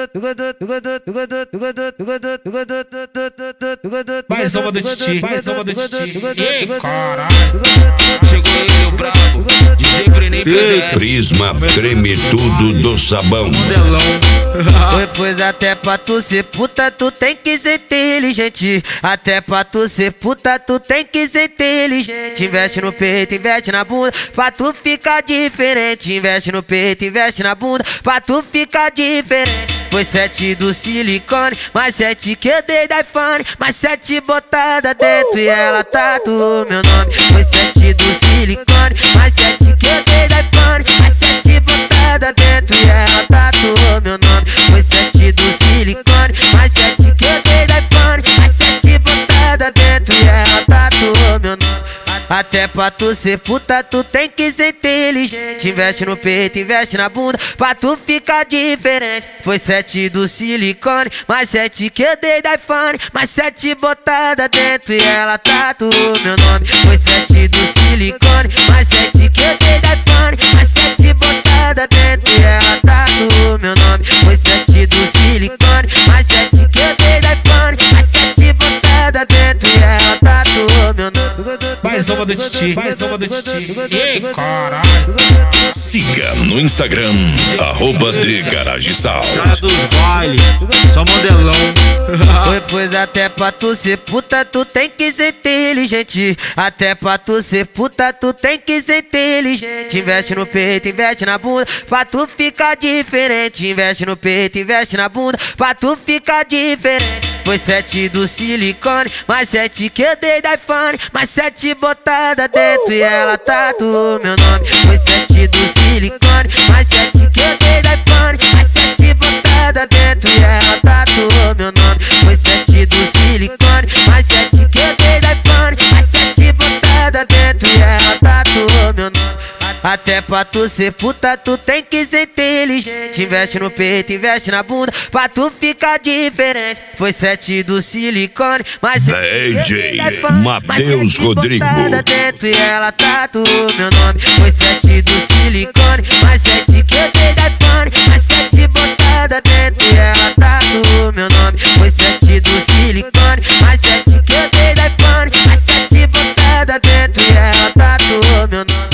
Mais uma do Titi, mais uma do Titi. Ei, caralho, chegou ele, o brabo, DJ Brené presente. Prisma treme tudo do sabão. Oi, pois até pra tu ser puta, tu tem que ser inteligente. Até pra tu ser puta, tu tem que ser inteligente. Investe no peito, investe na bunda, pra tu ficar diferente. Investe no peito, investe na bunda, pra tu ficar diferente. Foi 7 do silicone, mais 7 que eu dei da iPhone, mais 7 botada dentro e ela tatuou meu nome. Foi 7 do silicone, mais 7 que eu dei da iPhone, mais 7 botada dentro e ela tatuou meu nome. Foi 7 do silicone, mais 7 que eu dei da iPhone, mais 7 botada dentro e ela tatuou meu nome. Até pra tu ser puta, tu tem que ser inteligente. Investe no peito, investe na bunda, pra tu ficar diferente. Foi 7 do silicone, mais 7 que eu dei da iPhone, mais 7 botada dentro e ela tatuou meu nome. Foi 7 do silicone, mais 7 que eu dei da iPhone, mais 7 botada dentro e ela tatuou meu nome. Foi 7 do silicone, mais 7 que eu dei da iPhone, mais 7 botada dentro e ela tatuou meu nome. Mais uma do Titi, mais uma do Titi. Ei, caralho. Siga no Instagram, @TheGarageSound. Cara dos baile, só modelão. Oi, pois até pra tu ser puta, tu tem que ser inteligente. Até pra tu ser puta, tu tem que ser inteligente. Investe no peito, investe na bunda, pra tu ficar diferente. Investe no peito, investe na bunda, pra tu ficar diferente. Foi 7 do silicone, mais 7 que eu dei da iPhone, mais 7 botada dentro e ela tatuou meu nome. Foi 7 do silicone, mais 7 que eu dei da iPhone, mais 7 botada dentro e ela tatuou meu nome. Foi 7 do silicone, mais 7 que eu dei da iPhone, mais 7 botada dentro e ela tatuou meu nome. Até pra tu ser puta, tu tem que ser inteligente. Investe no peito, investe na bunda, pra tu ficar diferente. Foi 7 do silicone, mais 7 DJ Matheus Rodrigo. Dentro e ela tatuou meu nome. Foi 7 do silicone, mais 7 que eu dei da iPhone, mais 7 botada dentro e ela tatuou meu nome. Foi 7 do silicone, mais 7 que eu dei da iPhone, mais 7 botada dentro e ela tatuou meu nome.